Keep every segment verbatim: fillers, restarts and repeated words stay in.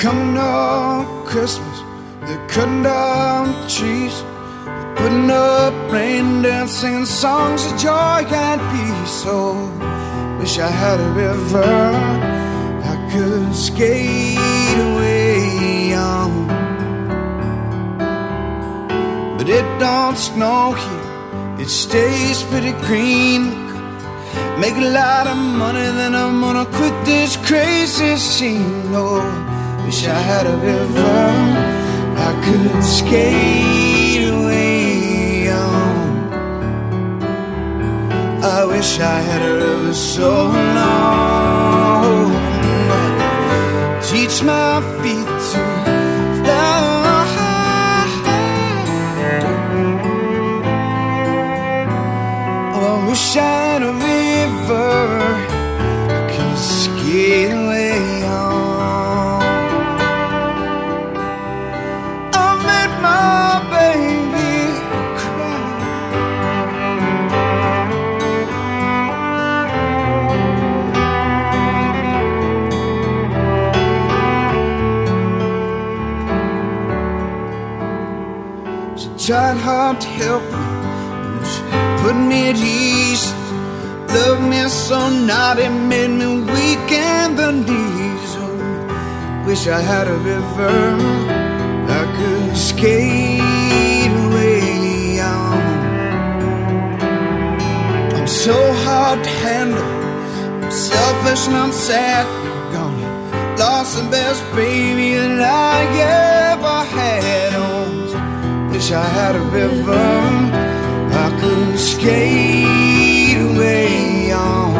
coming on Christmas, they're cutting down trees, they're putting up rain dance, singing songs of joy and peace. Oh, wish I had a river I could skate away on, but it don't snow here, it stays pretty green. Make a lot of money, then I'm gonna quit this crazy scene. Oh, wish I had a river I could skate away on. I wish I had a river so long, teach my feet to fly. Oh, I wish I had a river I could skate away on. I made my baby cry. She tried hard to help me, and she put me at ease. Loved me so naughty, made me weak in the knees. Oh, wish I had a river I could skate away on. I'm so hard to handle, I'm selfish and I'm sad. Gone, lost the best baby that I ever had. Oh, wish I had a river I could skate away on.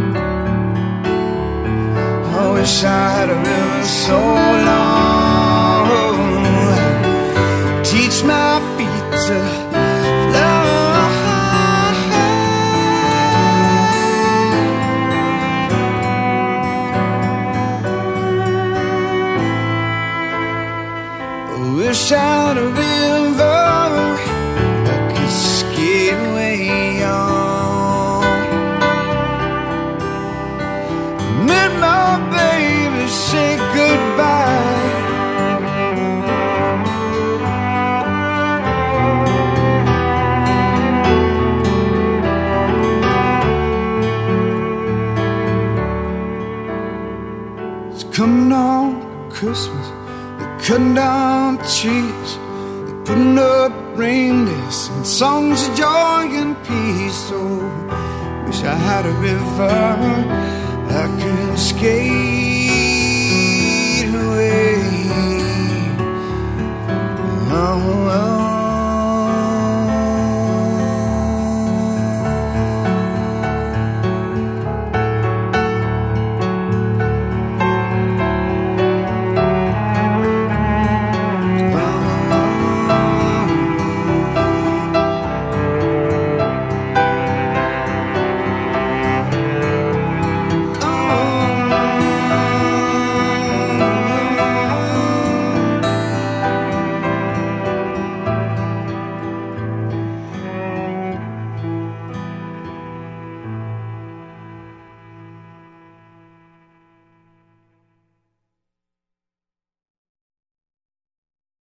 I wish I had a river so long, teach my feet to fly. I wish I had a river I could skate away on. Made my baby say goodbye. It's coming on Christmas, they're cutting down trees, they're putting up reindeer, singing songs of joy and peace. Oh, wish I had a river I could skate away. Oh,